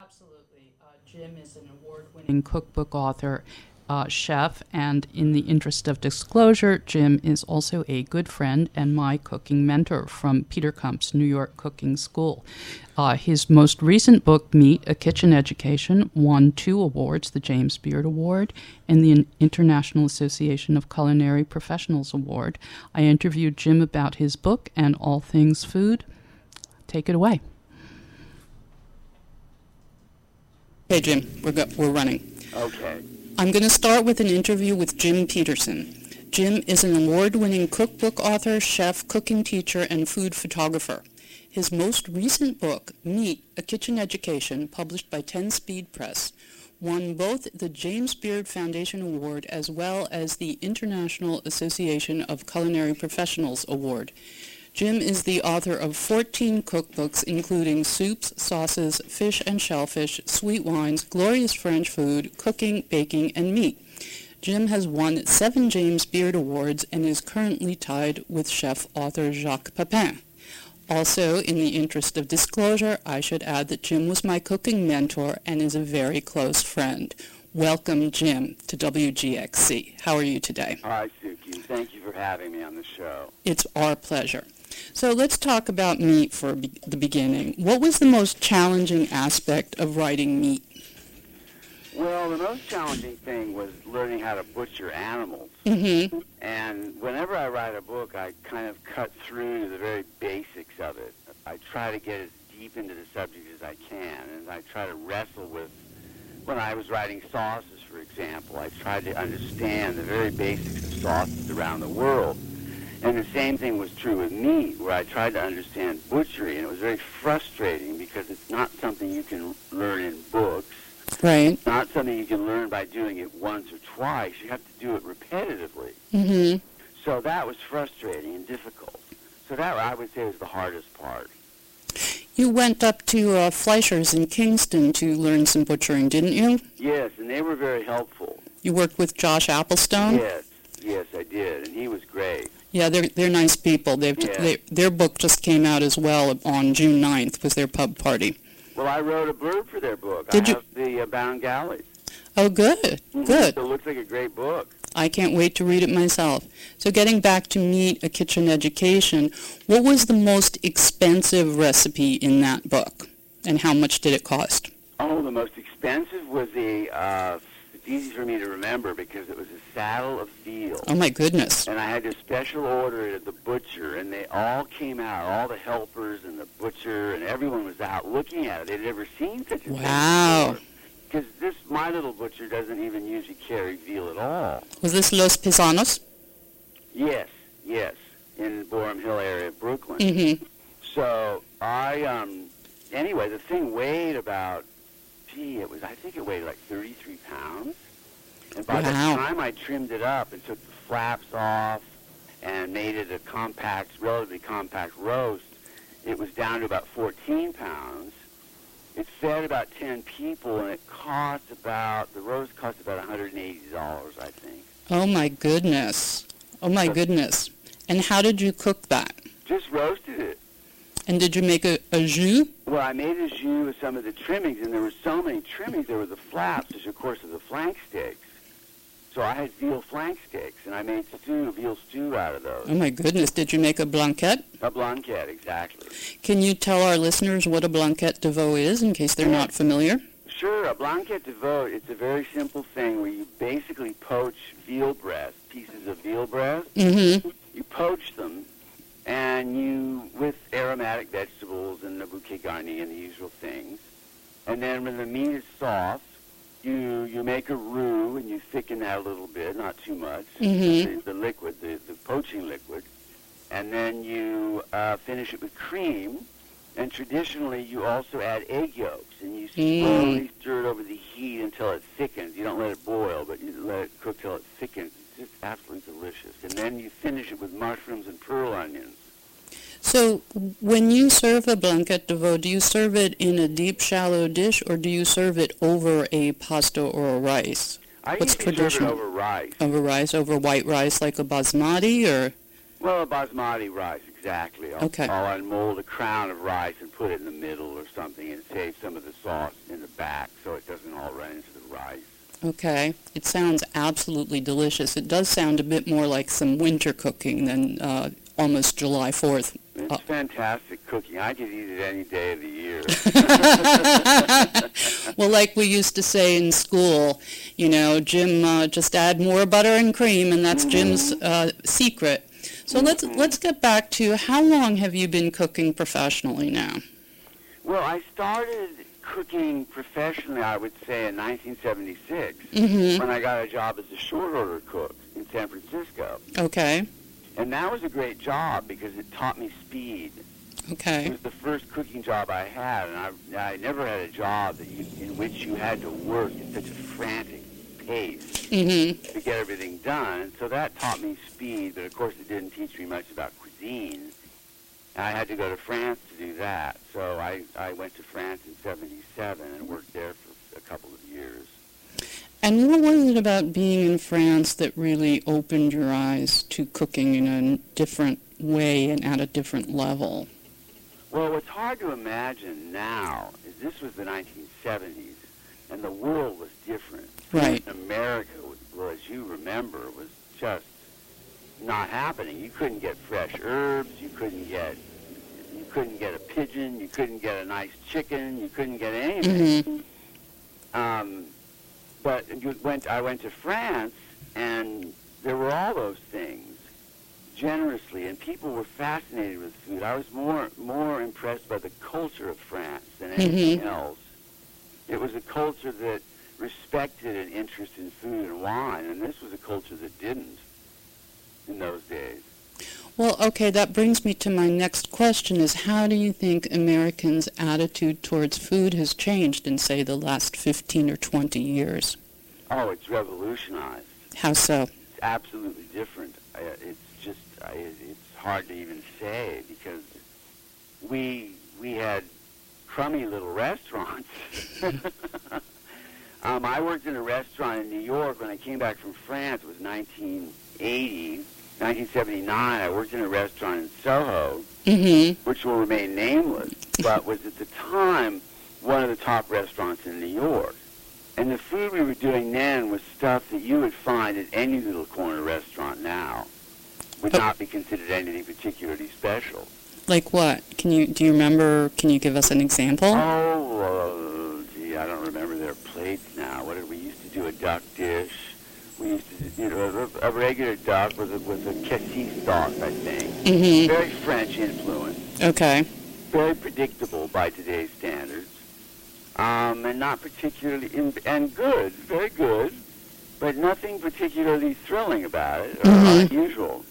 Absolutely. Jim is an award-winning cookbook author, chef, and in the interest of disclosure, Jim is also a good friend and my cooking mentor from Peter Kump's New York Cooking School. His most recent book, Meat, A Kitchen Education, won 2 awards, the James Beard Award and the International Association of Culinary Professionals Award. I interviewed Jim about his book and all things food. Take it away. Hey, Jim, we're running. Okay. I'm going to start with an interview with Jim Peterson. Jim is an award-winning cookbook author, chef, cooking teacher, and food photographer. His most recent book, Meat, A Kitchen Education, published by 10 Speed Press, won both the James Beard Foundation Award as well as the International Association of Culinary Professionals Award. Jim is the author of 14 cookbooks, including Soups, Sauces, Fish and Shellfish, Sweet Wines, Glorious French Food, Cooking, Baking, and Meat. Jim has won 7 James Beard Awards and is currently tied with chef-author Jacques Pepin. Also, in the interest of disclosure, I should add that Jim was my cooking mentor and is a very close friend. Welcome, Jim, to WGXC. How are you today? Hi, Suki. Thank you for having me on the show. It's our pleasure. So let's talk about meat for the beginning. What was the most challenging aspect of writing Meat? Well, the most challenging thing was learning how to butcher animals. Mm-hmm. And whenever I write a book, I kind of cut through to the very basics of it. I try to get as deep into the subject as I can, and I try to wrestle with, when I was writing sauces, for example, I tried to understand the very basics of sauces around the world. And the same thing was true with meat, where I tried to understand butchery, and it was very frustrating because it's not something you can learn in books. Right. It's not something you can learn by doing it once or twice. You have to do it repetitively. Mm-hmm. So that was frustrating and difficult. So that, I would say, was the hardest part. You went up to Fleischer's in Kingston to learn some butchering, didn't you? Yes, and they were very helpful. You worked with Josh Applestone? Yes, I did, and he was great. Yeah, they're nice people. Their book just came out as well on June 9th, was their pub party. Well, I wrote a blurb for their book. Did I have the Bound Galleys. Oh, good, good. So it looks like a great book. I can't wait to read it myself. So getting back to Meat, A Kitchen Education, what was the most expensive recipe in that book, and how much did it cost? Oh, the most expensive was it's easy for me to remember because it was a saddle of veal. Oh, my goodness. And I had to special order it at the butcher, and they all came out, all the helpers and the butcher, and everyone was out looking at it. They'd never seen such a thing before. Because my little butcher doesn't even usually carry veal at all. Was this Los Pisanos? Yes, in Boerum Hill area of Brooklyn. Mm-hmm. So anyway, the thing weighed about, I think it weighed like 33 pounds. And by the time I trimmed it up and took the flaps off and made it a relatively compact roast, it was down to about 14 pounds. It fed about 10 people, and the roast cost about $180, I think. Oh, my goodness. Goodness. And how did you cook that? Just roasted it. And did you make a jus? Well, I made a jus with some of the trimmings, and there were so many trimmings. There were the flaps, which, of course, are the flank steaks. So I had veal flank steaks, and I made veal stew out of those. Oh, my goodness. Did you make a blanquette? A blanquette, exactly. Can you tell our listeners what a blanquette de veau is, in case they're not familiar? Sure. A blanquette de veau, it's a very simple thing where you basically poach veal breast, pieces of veal breast. Mm-hmm. You poach them, and with aromatic vegetables and a bouquet garni and the usual things. And then when the meat is soft, you make a roux, and you thicken that a little bit, not too much, the liquid, the poaching liquid. And then you finish it with cream. And traditionally, you also add egg yolks, and you slowly stir it over the heat until it thickens. You don't let it boil, but you let it cook till it thickens. It's just absolutely delicious. And then you finish it with mushrooms and pearl onions. So when you serve a blanquette de veau, do you serve it in a deep, shallow dish, or do you serve it over a pasta or a rice? What's traditional? Serve it over rice. Over rice, over white rice like a basmati, or? Well, a basmati rice, exactly. Okay. I'll unmold a crown of rice and put it in the middle or something and save some of the sauce in the back so it doesn't all run into the rice. Okay. It sounds absolutely delicious. It does sound a bit more like some winter cooking than almost July 4th. It's fantastic cooking. I could eat it any day of the year. Well, like we used to say in school, Jim, just add more butter and cream, and that's Jim's secret. So let's get back to how long have you been cooking professionally now? Well, I started cooking professionally, I would say, in 1976 when I got a job as a short order cook in San Francisco. Okay. And that was a great job because it taught me speed. It Okay. was the first cooking job I had, and I never had a job in which you had to work at such a frantic pace Mm-hmm. to get everything done. And so that taught me speed, but of course it didn't teach me much about cuisine. And I had to go to France to do that. So I went to France in 77 and worked there for a couple of years. And what was it about being in France that really opened your eyes to cooking in a different way and at a different level? Well, what's hard to imagine now is this was the 1970s, and the world was different. Right. America, well, as you remember, was just not happening. You couldn't get fresh herbs. You couldn't get a pigeon. You couldn't get a nice chicken. You couldn't get anything. Mm-hmm. But I went to France, and there were all those things generously, and people were fascinated with food. I was more impressed by the culture of France than anything else. It was a culture that respected an interest in food and wine, and this was a culture that didn't in those days. Well, okay, that brings me to my next question is how do you think Americans' attitude towards food has changed in, say, the last 15 or 20 years? Oh, it's revolutionized. How so? It's absolutely different. It's hard to even say because we had crummy little restaurants. I worked in a restaurant in New York when I came back from France. It was 1979. I worked in a restaurant in Soho, which will remain nameless, but was at the time one of the top restaurants in New York. And the food we were doing then was stuff that you would find at any little corner restaurant now. Would not be considered anything particularly special. Like what? Do you remember, can you give us an example? Oh, gee, I don't remember their plates now. What did we used to do? A duck dish. We used to, a regular duck with a cassis sauce, I think. Very French influence. Okay. Very predictable by today's standards. And not particularly, and good, very good, but nothing particularly thrilling about it or unusual.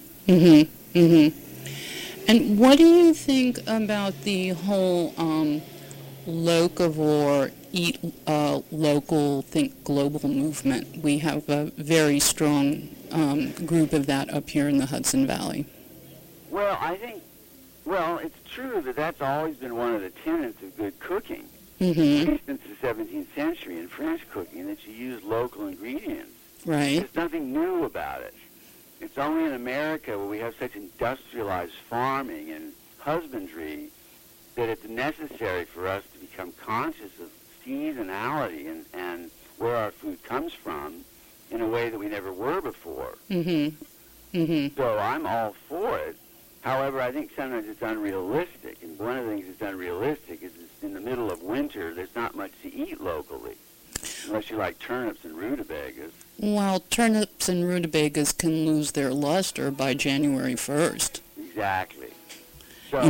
And what do you think about the whole locavore, eat local, think global movement? We have a very strong group of that up here in the Hudson Valley. Well, it's true that that's always been one of the tenets of good cooking, at least since the 17th century in French cooking, that you use local ingredients. Right. There's nothing new about it. It's only in America where we have such industrialized farming and husbandry that it's necessary for us to become conscious of seasonality and where our food comes from in a way that we never were before. So I'm all for it. However, I think sometimes it's unrealistic. And one of the things that's unrealistic is in the middle of winter, there's not much to eat locally, unless you like turnips and rutabagas. Well, turnips and rutabagas can lose their luster by January 1st. Exactly. So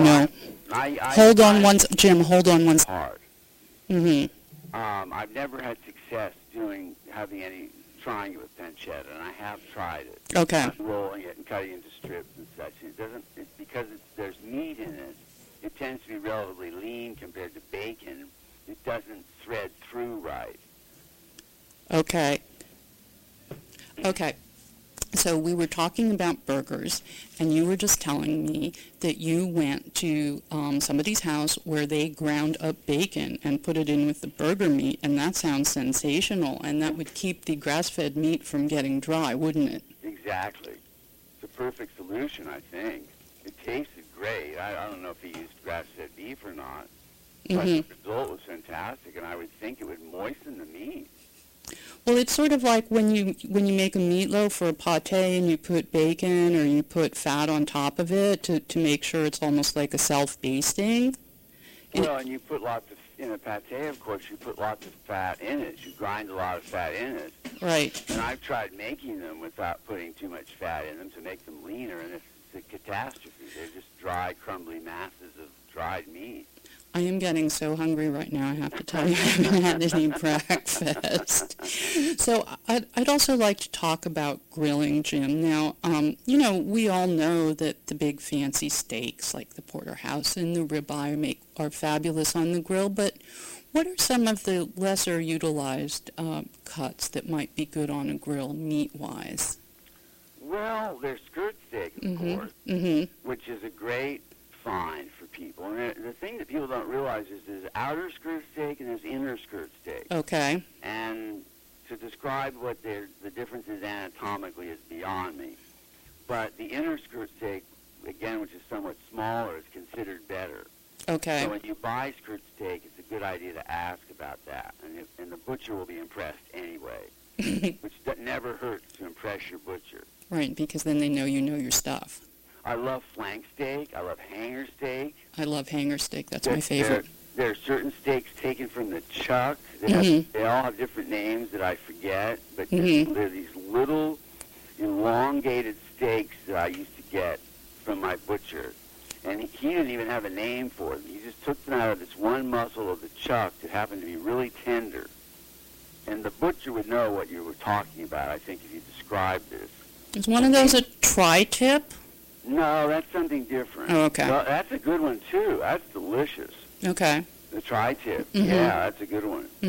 Jim, hold on one second. Hard. I've never had success trying it with pancetta, and I have tried it. Okay. Rolling it and cutting it into strips and such. Because there's meat in it, it tends to be relatively lean compared to bacon. It doesn't thread through right. Okay. So we were talking about burgers, and you were just telling me that you went to somebody's house where they ground up bacon and put it in with the burger meat, and that sounds sensational, and that would keep the grass-fed meat from getting dry, wouldn't it? Exactly. It's a perfect solution, I think. It tasted great. I don't know if he used grass-fed beef or not, but Hmm. the result was fantastic, and I would think it would moisten the meat. Well, it's sort of like when you make a meatloaf or a pate and you put bacon or you put fat on top of it to make sure it's almost like a self-basting. Well, and you put lots of, in a pate, of course, you put lots of fat in it. You grind a lot of fat in it. Right. And I've tried making them without putting too much fat in them to make them leaner, and it's a catastrophe. They're just dry, crumbly masses of dried meat. I am getting so hungry right now, I have to tell you. I haven't had any breakfast. So I'd also like to talk about grilling, Jim. Now, we all know that the big fancy steaks like the porterhouse and the ribeye are fabulous on the grill, but what are some of the lesser utilized cuts that might be good on a grill meat-wise? Well, there's skirt steak, of course, which is a great find for people. And the thing that people don't realize is there's outer skirt steak and there's inner skirt steak. Okay. And to describe what the difference is anatomically is beyond me. But the inner skirt steak, again, which is somewhat smaller, is considered better. Okay. So when you buy skirt steak, it's a good idea to ask about that. And the butcher will be impressed anyway, which never hurts to impress your butcher. Right, because then they know you know your stuff. I love flank steak. I love hanger steak. I love hanger steak. That's my favorite. There are certain steaks taken from the chuck. They all have different names that I forget, but they're these little elongated steaks that I used to get from my butcher. And he didn't even have a name for them. He just took them out of this one muscle of the chuck that happened to be really tender. And the butcher would know what you were talking about, I think, if you described this. Is one of those a tri-tip? No, that's something different. Oh, okay. Well, that's a good one, too. That's delicious. Okay. The tri-tip. Yeah, that's a good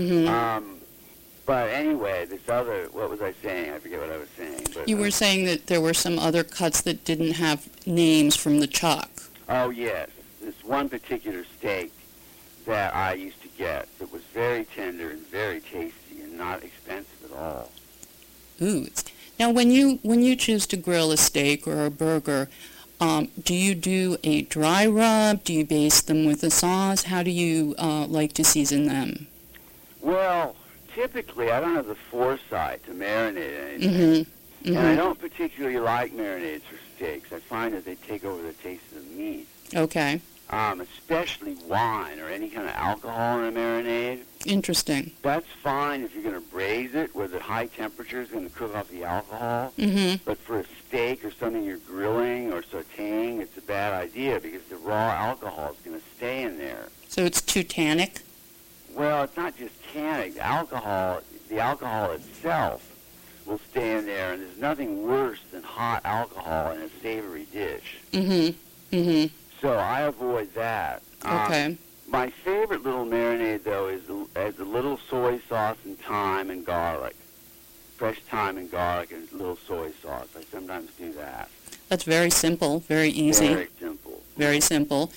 one. But anyway, this other, what was I saying? I forget what I was saying. But, You were saying that there were some other cuts that didn't have names from the chuck. Oh, yes. This one particular steak that I used to get that was very tender and very tasty and not expensive at all. Ooh. Now, when you choose to grill a steak or a burger, do you do a dry rub? Do you baste them with a sauce? How do you like to season them? Well, typically I don't have the foresight to marinate anything. And I don't particularly like marinades for steaks. I find that they take over the taste of the meat. Okay. Especially wine or any kind of alcohol in a marinade. Interesting. That's fine if you're going to braise it where the high temperature is going to cook off the alcohol. But for a steak or something you're grilling or sautéing, it's a bad idea because the raw alcohol is going to stay in there. So it's too tannic? Well, it's not just tannic. The alcohol itself will stay in there, and there's nothing worse than hot alcohol in a savory dish. So I avoid that. Okay. My favorite little marinade, though, is a little soy sauce and thyme and garlic. Fresh thyme and garlic and a little soy sauce. I sometimes do that. That's very simple, very easy. Very simple. Very simple.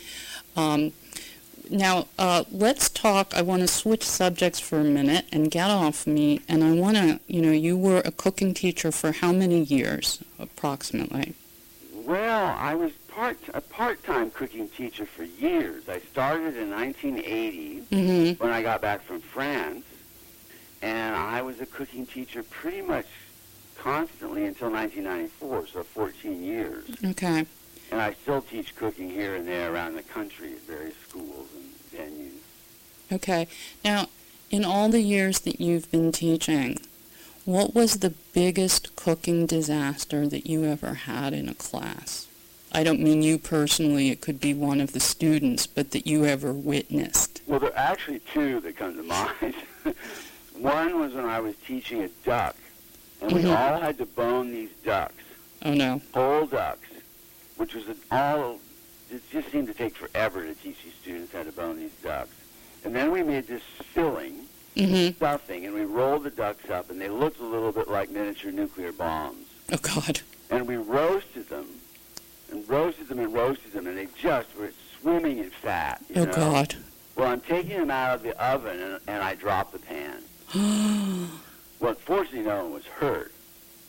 Now, let's talk. I want to switch subjects for a minute and get off meat. And I want to, you were a cooking teacher for how many years, approximately? Well, I was a part-time cooking teacher for years. I started in 1980 when I got back from France, and I was a cooking teacher pretty much constantly until 1994, so 14 years. Okay. And I still teach cooking here and there around the country at various schools and venues. Okay. Now, in all the years that you've been teaching, what was the biggest cooking disaster that you ever had in a class? I don't mean you personally, it could be one of the students, but that you ever witnessed. Well, there are actually two that come to mind. One was when I was teaching a duck, and we all had to bone these ducks. Oh, no. Whole ducks, which was it just seemed to take forever to teach these students how to bone these ducks. And then we made this filling, stuffing, and we rolled the ducks up, and they looked a little bit like miniature nuclear bombs. Oh, God. And we roasted them, and roasted them, and they just were swimming in fat. You know? God. Well, I'm taking them out of the oven, and I dropped the pan. Well, unfortunately, no one was hurt.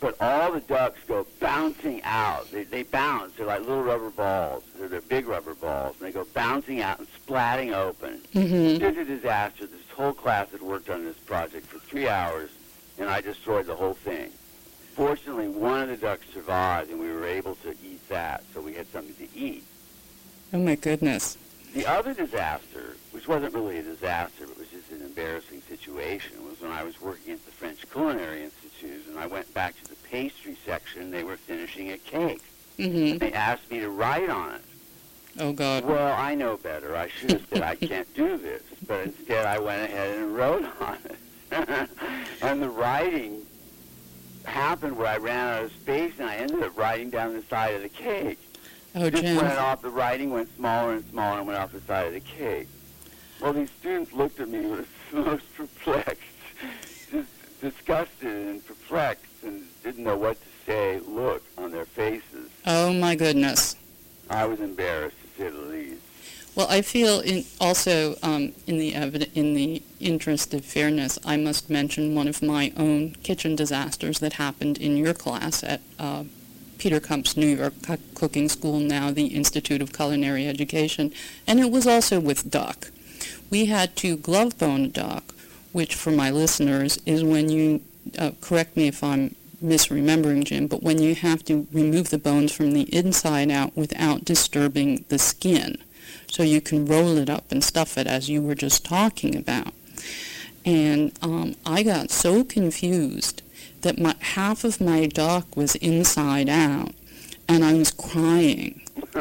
but all the ducks go bouncing out. They bounce. They're like little rubber balls. They're big rubber balls. And they go bouncing out and splatting open. Mm-hmm. It's a disaster. This whole class had worked on this project for 3 hours, and I destroyed the whole thing. Fortunately, one of the ducks survived, and we were able to eat that, so we had something to eat. Oh, my goodness. The other disaster, which wasn't really a disaster, but was just an embarrassing situation, was when I was working at the French Culinary Institute, and I went back to the pastry section. They were finishing a cake. Mm-hmm. They asked me to write on it. Oh, God. Well, I know better. I should have said, I can't do this. But instead, I went ahead and wrote on it. And the writing happened where I ran out of space, and I ended up writing down the side of the cake. Oh, Just Jim. went off, the writing went smaller and smaller and went off the side of the cake. Well, these students looked at me with the most perplexed, just disgusted and perplexed, and didn't know what to say, look on their faces. Oh, my goodness. I was embarrassed, to say the least. Well, I feel in the interest of fairness, I must mention one of my own kitchen disasters that happened in your class at Peter Kump's New York Cooking School, now the Institute of Culinary Education, and it was also with duck. We had to glove bone a duck, which for my listeners is when you, correct me if I'm misremembering, Jim, but when you have to remove the bones from the inside out without disturbing the skin. So you can roll it up and stuff it, as you were just talking about. And I got so confused that half of my duck was inside out, and I was crying.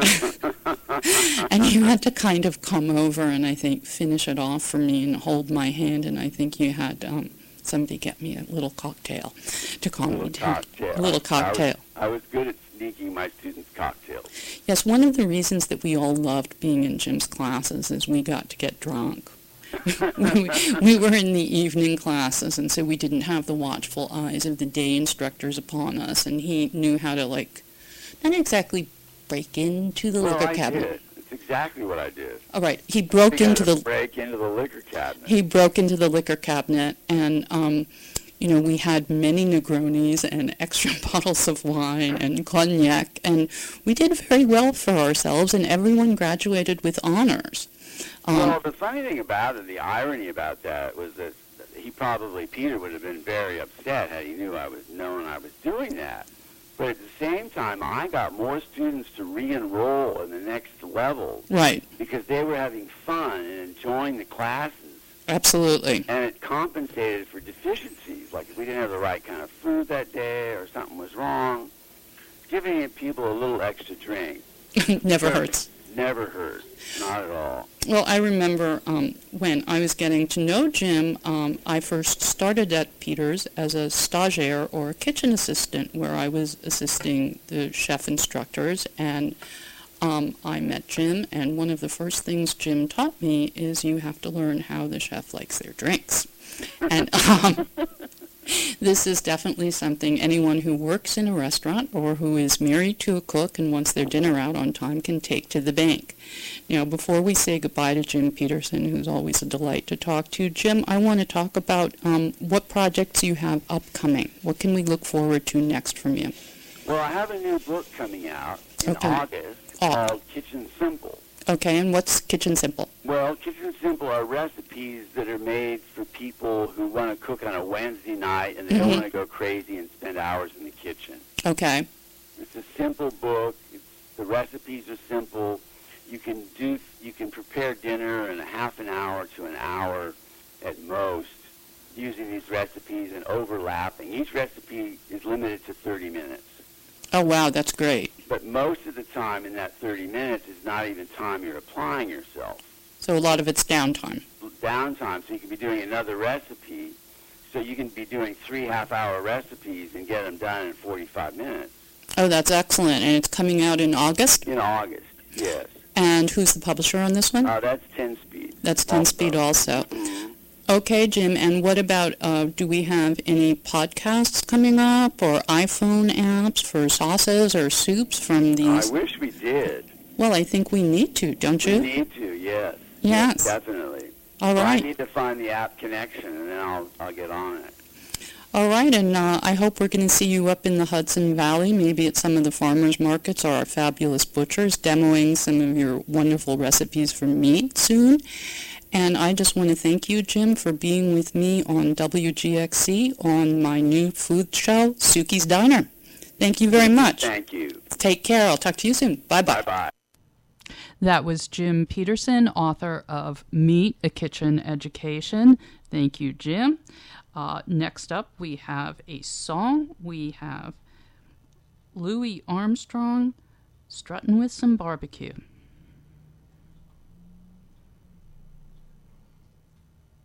And you had to kind of come over and I think finish it off for me and hold my hand, and I think you had somebody get me a little cocktail to calm me down. A little cocktail. I was good at sneaking my students cocktails. Yes, one of the reasons that we all loved being in Jim's classes is we got to get drunk. we were in the evening classes, and so we didn't have the watchful eyes of the day instructors upon us, and he knew how to, not exactly break into the liquor cabinet. Did. It's exactly what I did. All right, he broke into the break into the liquor cabinet. He broke into the liquor cabinet, and we had many Negronis and extra bottles of wine and cognac, and we did very well for ourselves, and everyone graduated with honors. Well, the funny thing about it, the irony about that, was that Peter would have been very upset had he knew I was doing that. But at the same time, I got more students to re-enroll in the next level. Right. Because they were having fun and enjoying the classes. Absolutely. And it compensated for deficiencies, like if we didn't have the right kind of food that day or something was wrong. Giving people a little extra drink. Never hurts. Never hurt. Not at all. Well, I remember when I was getting to know Jim, I first started at Peter's as a stagiaire or a kitchen assistant, where I was assisting the chef instructors, and I met Jim, and one of the first things Jim taught me is you have to learn how the chef likes their drinks. And this is definitely something anyone who works in a restaurant or who is married to a cook and wants their dinner out on time can take to the bank. Before we say goodbye to Jim Peterson, who's always a delight to talk to, Jim, I want to talk about what projects you have upcoming. What can we look forward to next from you? Well, I have a new book coming out in August called Kitchen Simple. Okay, and what's Kitchen Simple? Well, Kitchen Simple are recipes that are made for people who want to cook on a Wednesday night and they don't want to go crazy and spend hours in the kitchen. Okay. It's a simple book. The recipes are simple. You can prepare dinner in a half an hour to an hour at most using these recipes and overlapping. Each recipe is limited to 30 minutes. Oh, wow, that's great. But most of the time in that 30 minutes is not even time you're applying yourself. So a lot of it's downtime. Downtime, so you can be doing another recipe. So you can be doing 3 half-hour recipes and get them done in 45 minutes. Oh, that's excellent. And it's coming out in August? In August, yes. And who's the publisher on this one? That's 10 Speed. That's 10 Speed also. Mm-hmm. Okay, Jim, and what about, do we have any podcasts coming up or iPhone apps for sauces or soups from these? I wish we did. Well, I think we need to, don't you? We need to, yes. Yes. Definitely. All right. I need to find the app connection, and then I'll get on it. All right, and I hope we're going to see you up in the Hudson Valley, maybe at some of the farmers markets or our fabulous butchers, demoing some of your wonderful recipes for meat soon. And I just want to thank you, Jim, for being with me on WGXC on my new food show, Suki's Diner. Thank you very much. Thank you. Take care. I'll talk to you soon. Bye-bye. Bye-bye. That was Jim Peterson, author of Meat, A Kitchen Education. Thank you, Jim. Next up, we have a song. We have Louis Armstrong, Strutting with Some Barbecue.